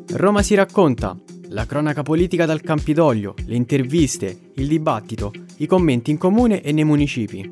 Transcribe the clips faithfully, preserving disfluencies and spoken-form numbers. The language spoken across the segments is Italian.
Roma si racconta, la cronaca politica dal Campidoglio, le interviste, il dibattito, i commenti in comune e nei municipi.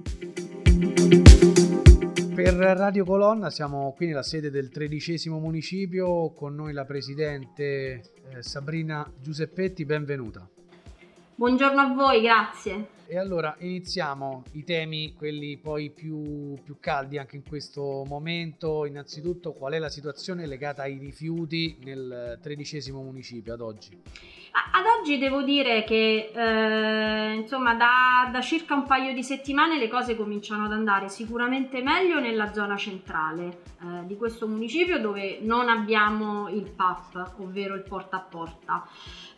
Per Radio Colonna siamo qui nella sede del tredicesimo municipio, con noi la presidente eh, Sabrina Giuseppetti, benvenuta. Buongiorno a voi, grazie. E allora iniziamo i temi, quelli poi più, più caldi anche in questo momento. Innanzitutto, qual è la situazione legata ai rifiuti nel tredicesimo municipio ad oggi? Ad oggi devo dire che eh, insomma da, da circa un paio di settimane le cose cominciano ad andare sicuramente meglio nella zona centrale eh, di questo municipio, dove non abbiamo il P A P, ovvero il porta a porta,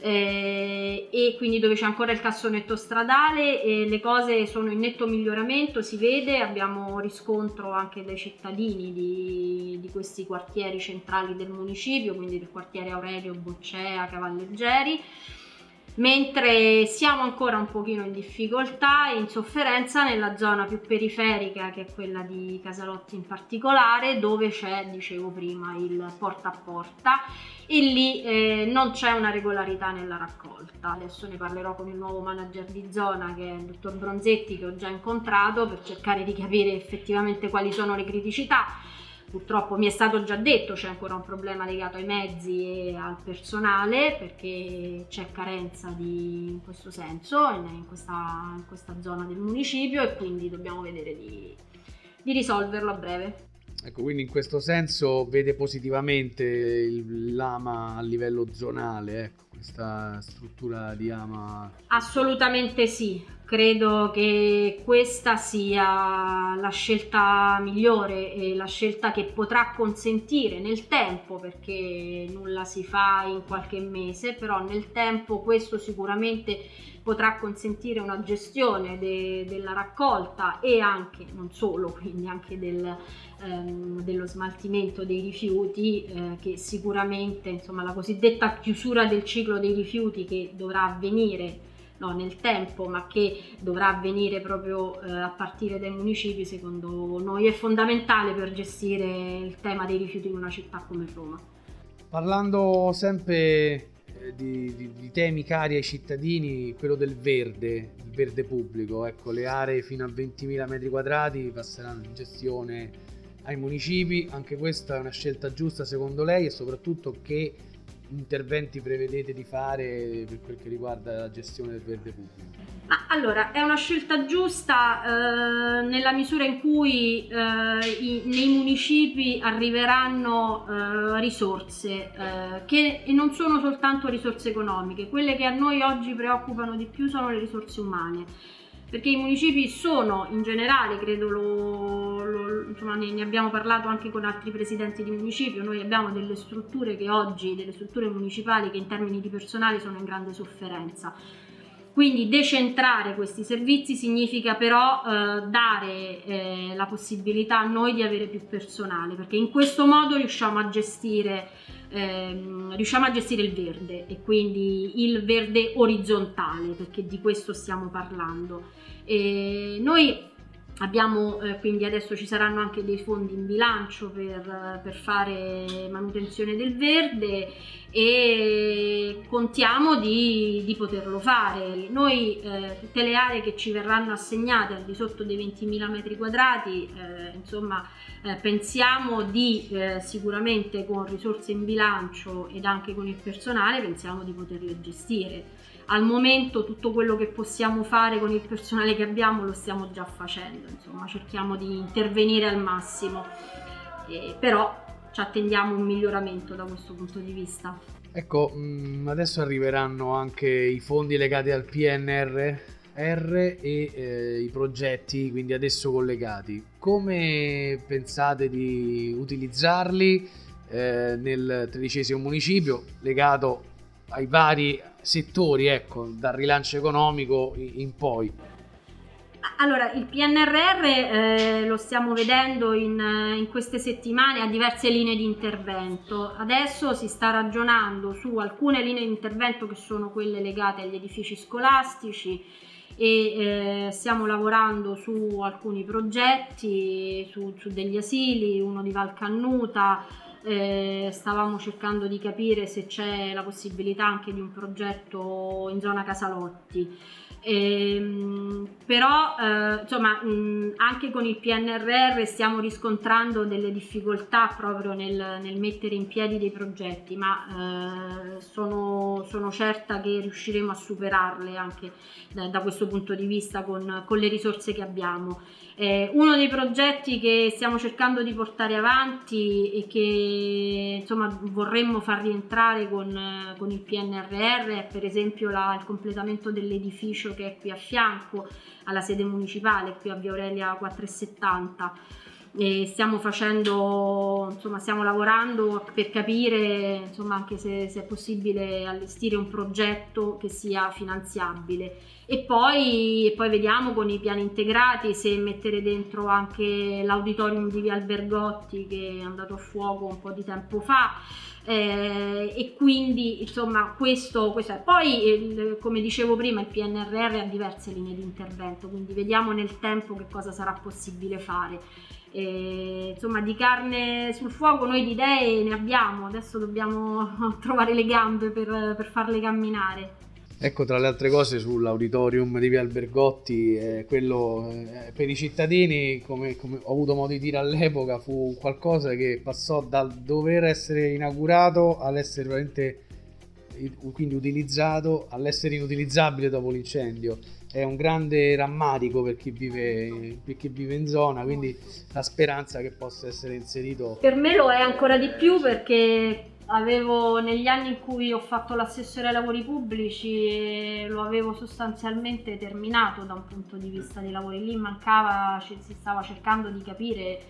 eh, e quindi dove c'è ancora il cassonetto stradale. E le cose sono in netto miglioramento, si vede, abbiamo riscontro anche dai cittadini di, di questi quartieri centrali del municipio, quindi del quartiere Aurelio, Boccea, Cavalleggeri, mentre siamo ancora un pochino in difficoltà e in sofferenza nella zona più periferica, che è quella di Casalotti in particolare, dove c'è, dicevo prima, il porta a porta, e lì eh, non c'è una regolarità nella raccolta. Adesso ne parlerò con il nuovo manager di zona, che è il dottor Bronzetti, che ho già incontrato per cercare di capire effettivamente quali sono le criticità. Purtroppo mi è stato già detto c'è ancora un problema legato ai mezzi e al personale, perché c'è carenza di, in questo senso in questa, in questa zona del municipio, e quindi dobbiamo vedere di, di risolverlo a breve. Ecco, quindi in questo senso vede positivamente il, l'AMA a livello zonale, ecco, questa struttura di AMA? Assolutamente sì, credo che questa sia la scelta migliore e la scelta che potrà consentire nel tempo, perché nulla si fa in qualche mese, però nel tempo questo sicuramente potrà consentire una gestione de, della raccolta e anche, non solo, quindi anche del, ehm, dello smaltimento dei rifiuti, eh, che sicuramente, insomma, la cosiddetta chiusura del ciclo dei rifiuti, che dovrà avvenire no, nel tempo, ma che dovrà avvenire proprio eh, a partire dai municipi, secondo noi è fondamentale per gestire il tema dei rifiuti in una città come Roma. Parlando sempre Di, di, di temi cari ai cittadini, quello del verde, il verde pubblico, ecco, le aree fino a ventimila metri quadrati passeranno in gestione ai municipi. Anche questa è una scelta giusta secondo lei, e soprattutto che interventi prevedete di fare per quel che riguarda la gestione del verde pubblico? Ma allora, è una scelta giusta eh, nella misura in cui eh, i, nei municipi arriveranno eh, risorse eh, che e non sono soltanto risorse economiche. Quelle che a noi oggi preoccupano di più sono le risorse umane, perché i municipi sono in generale, credo lo, lo, insomma, ne, ne abbiamo parlato anche con altri presidenti di municipio, noi abbiamo delle strutture che oggi, delle strutture municipali che in termini di personale sono in grande sofferenza. Quindi decentrare questi servizi significa però eh, dare eh, la possibilità a noi di avere più personale, perché in questo modo riusciamo a gestire ehm, riusciamo a gestire il verde, e quindi il verde orizzontale, perché di questo stiamo parlando. E noi abbiamo eh, quindi adesso ci saranno anche dei fondi in bilancio per, per fare manutenzione del verde, e contiamo di, di poterlo fare. Noi eh, tutte le aree che ci verranno assegnate al di sotto dei ventimila metri quadrati, eh, insomma eh, pensiamo di eh, sicuramente con risorse in bilancio ed anche con il personale pensiamo di poterle gestire. Al momento tutto quello che possiamo fare con il personale che abbiamo lo stiamo già facendo, insomma cerchiamo di intervenire al massimo, eh, però ci attendiamo un miglioramento da questo punto di vista. Ecco, adesso arriveranno anche i fondi legati al P N R R e eh, i progetti quindi adesso collegati. Come pensate di utilizzarli eh, nel tredicesimo municipio, legato ai vari settori, ecco, dal rilancio economico in poi? Allora, il P N R R eh, lo stiamo vedendo in, in queste settimane a diverse linee di intervento. Adesso si sta ragionando su alcune linee di intervento che sono quelle legate agli edifici scolastici, e eh, stiamo lavorando su alcuni progetti, su, su degli asili, uno di Valcannuta, eh, stavamo cercando di capire se c'è la possibilità anche di un progetto in zona Casalotti. Ehm, però eh, insomma mh, anche con il P N R R stiamo riscontrando delle difficoltà proprio nel, nel mettere in piedi dei progetti, ma eh, sono, sono certa che riusciremo a superarle anche da, da questo punto di vista con, con le risorse che abbiamo. Eh, uno dei progetti che stiamo cercando di portare avanti e che insomma vorremmo far rientrare con, con il P N R R è per esempio la, il completamento dell'edificio che è qui a fianco alla sede municipale, qui a Via Aurelia quattrocentosettanta. E stiamo facendo, insomma, stiamo lavorando per capire, insomma, anche se, se è possibile allestire un progetto che sia finanziabile. E poi, e poi vediamo con i piani integrati se mettere dentro anche l'auditorium di Via Albergotti, che è andato a fuoco un po' di tempo fa. Eh, e quindi insomma questo, questo è. Poi il, come dicevo prima, il P N R R ha diverse linee di intervento, quindi vediamo nel tempo che cosa sarà possibile fare. E, insomma, di carne sul fuoco noi di idee ne abbiamo, adesso dobbiamo trovare le gambe per, per farle camminare. Ecco, tra le altre cose, sull'auditorium di Via Albergotti, eh, quello eh, per i cittadini, come, come ho avuto modo di dire all'epoca, fu qualcosa che passò dal dover essere inaugurato all'essere veramente quindi utilizzato all'essere inutilizzabile dopo l'incendio. È un grande rammarico per chi vive, per chi vive in zona, quindi la speranza che possa essere inserito. Per me lo è ancora di più, perché avevo, negli anni in cui ho fatto l'assessore ai lavori pubblici, lo avevo sostanzialmente terminato da un punto di vista dei lavori. Lì mancava, si stava cercando di capire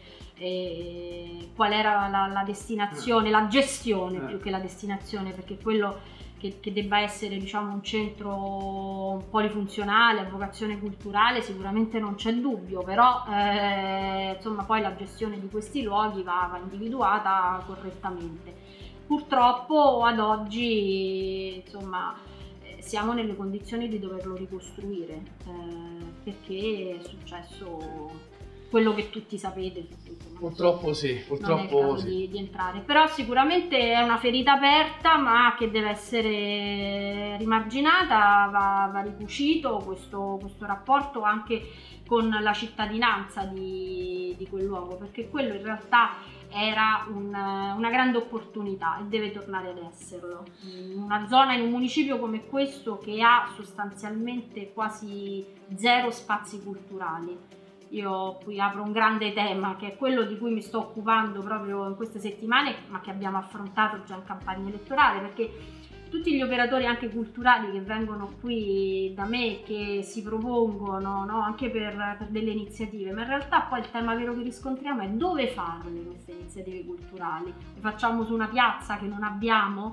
eh, qual era la, la destinazione, la gestione più che la destinazione, perché quello che, che debba essere, diciamo, un centro polifunzionale, a vocazione culturale, sicuramente non c'è dubbio, però eh, insomma poi la gestione di questi luoghi va, va individuata correttamente. Purtroppo ad oggi insomma siamo nelle condizioni di doverlo ricostruire eh, perché è successo quello che tutti sapete. Purtroppo sì, purtroppo non è il caso sì. Di, di entrare. Però sicuramente è una ferita aperta, ma che deve essere rimarginata, va, va ricucito questo, questo rapporto anche con la cittadinanza di, di quel luogo, perché quello in realtà era un, una grande opportunità e deve tornare ad esserlo. In una zona, in un municipio come questo, che ha sostanzialmente quasi zero spazi culturali. Io qui apro un grande tema, che è quello di cui mi sto occupando proprio in queste settimane, ma che abbiamo affrontato già in campagna elettorale, perché tutti gli operatori anche culturali che vengono qui da me, che si propongono, no, anche per, per delle iniziative, ma in realtà poi il tema vero che riscontriamo è dove farle queste iniziative culturali. Le facciamo su una piazza che non abbiamo?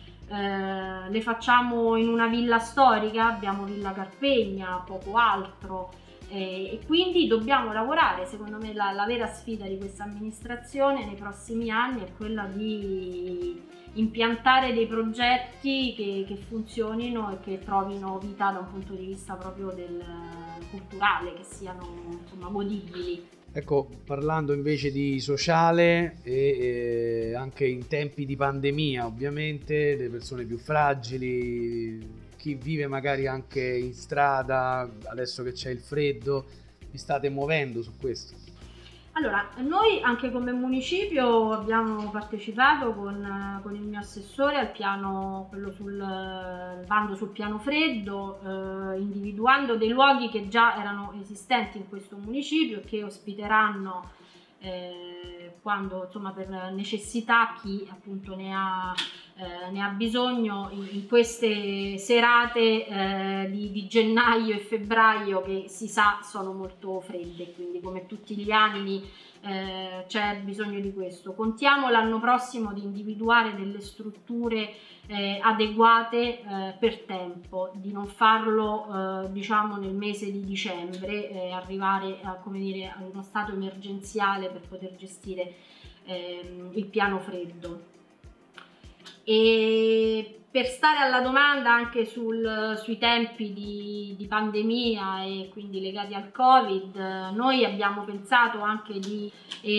Eh, le facciamo in una villa storica? Abbiamo Villa Carpegna, poco altro. E quindi dobbiamo lavorare. Secondo me la, la vera sfida di questa amministrazione nei prossimi anni è quella di impiantare dei progetti che, che funzionino e che trovino vita da un punto di vista proprio del culturale, che siano insomma godibili. Ecco, parlando invece di sociale e eh, anche in tempi di pandemia, ovviamente, le persone più fragili, chi vive magari anche in strada, adesso che c'è il freddo, vi state muovendo su questo? Allora, noi anche come municipio abbiamo partecipato con, con il mio assessore al piano, quello sul bando sul piano freddo, eh, individuando dei luoghi che già erano esistenti in questo municipio e che ospiteranno eh, quando, insomma, per necessità, chi appunto ne ha Eh, ne ha bisogno in, in queste serate eh, di, di gennaio e febbraio, che si sa sono molto fredde, quindi come tutti gli anni eh, c'è bisogno di questo. Contiamo l'anno prossimo di individuare delle strutture eh, adeguate eh, per tempo, di non farlo eh, diciamo nel mese di dicembre, eh, arrivare a, come dire, a uno stato emergenziale per poter gestire eh, il piano freddo. E per stare alla domanda anche sul, sui tempi di, di pandemia e quindi legati al Covid, noi abbiamo pensato anche di,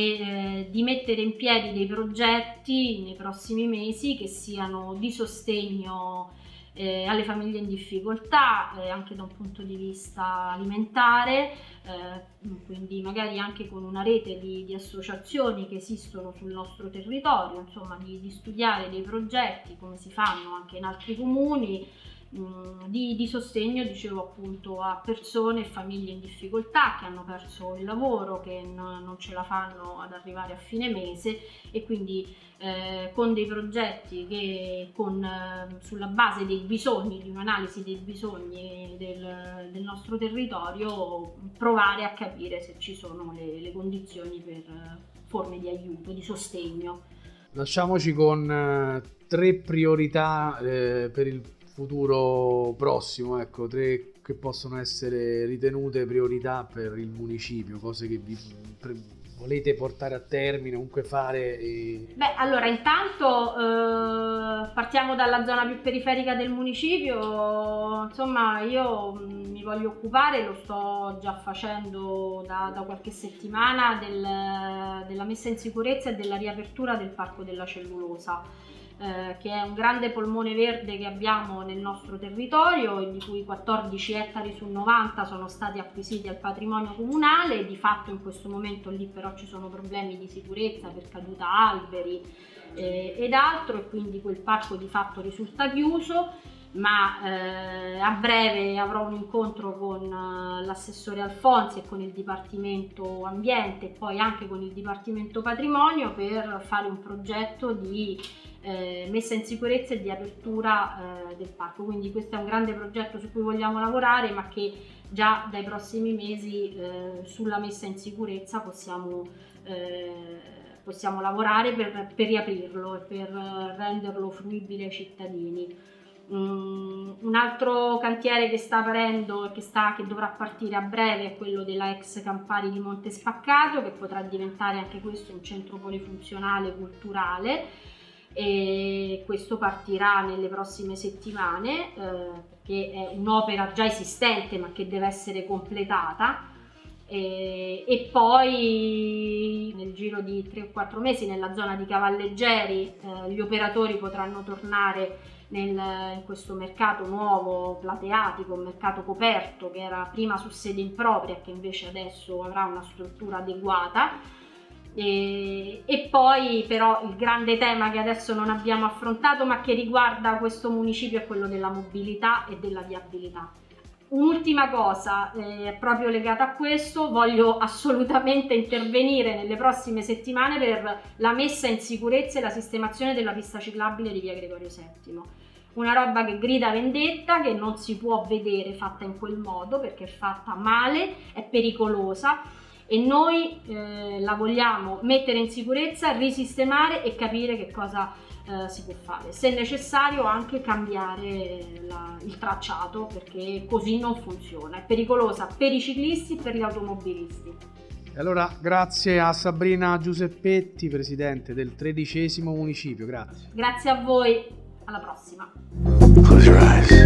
eh, di mettere in piedi dei progetti nei prossimi mesi che siano di sostegno eh, alle famiglie in difficoltà, eh, anche da un punto di vista alimentare, eh, quindi magari anche con una rete di, di associazioni che esistono sul nostro territorio, insomma di, di studiare dei progetti come si fanno anche in altri comuni, mh, di, di sostegno, dicevo appunto, a persone e famiglie in difficoltà che hanno perso il lavoro, che n- non ce la fanno ad arrivare a fine mese, e quindi eh, con dei progetti che con, eh, sulla base dei bisogni, di un'analisi dei bisogni del, del nostro territorio, provare a capire se ci sono le, le condizioni per eh, forme di aiuto, di sostegno. Lasciamoci con eh, tre priorità eh, per il futuro prossimo, ecco, tre che possono essere ritenute priorità per il municipio, cose che vi pre- volete portare a termine, comunque fare. E... Beh, allora intanto eh, partiamo dalla zona più periferica del municipio. Insomma, io mh, mi voglio occupare, lo sto già facendo da, da qualche settimana, del, della messa in sicurezza e della riapertura del Parco della Cellulosa, eh, che è un grande polmone verde che abbiamo nel nostro territorio e di cui quattordici ettari su novanta sono stati acquisiti al patrimonio comunale. Di fatto in questo momento lì però ci sono problemi di sicurezza per caduta alberi eh, ed altro, e quindi quel parco di fatto risulta chiuso, ma eh, a breve avrò un incontro con uh, l'assessore Alfonsi e con il Dipartimento Ambiente e poi anche con il Dipartimento Patrimonio per fare un progetto di eh, messa in sicurezza e di apertura eh, del parco. Quindi questo è un grande progetto su cui vogliamo lavorare, ma che già dai prossimi mesi eh, sulla messa in sicurezza possiamo eh, possiamo lavorare per, per riaprirlo e per renderlo fruibile ai cittadini. Um, un altro cantiere che sta aprendo, che, sta, che dovrà partire a breve, è quello della ex Campari di Monte Spaccato, che potrà diventare anche questo un centro polifunzionale culturale, e questo partirà nelle prossime settimane eh, perché è un'opera già esistente ma che deve essere completata. E, e poi nel giro di tre o quattro mesi nella zona di Cavalleggeri eh, gli operatori potranno tornare nel, in questo mercato nuovo plateatico, un mercato coperto che era prima su sede impropria e che invece adesso avrà una struttura adeguata. E, e poi però il grande tema che adesso non abbiamo affrontato ma che riguarda questo municipio è quello della mobilità e della viabilità. Un'ultima cosa eh, proprio legata a questo: voglio assolutamente intervenire nelle prossime settimane per la messa in sicurezza e la sistemazione della pista ciclabile di via Gregorio settimo. Una roba che grida vendetta, che non si può vedere fatta in quel modo perché è fatta male, è pericolosa, e noi eh, la vogliamo mettere in sicurezza, risistemare e capire che cosa eh, si può fare. Se necessario anche cambiare la, il tracciato, perché così non funziona, è pericolosa per i ciclisti e per gli automobilisti. E allora grazie a Sabrina Giuseppetti, presidente del tredicesimo municipio, grazie. Grazie a voi, alla prossima. Close your eyes.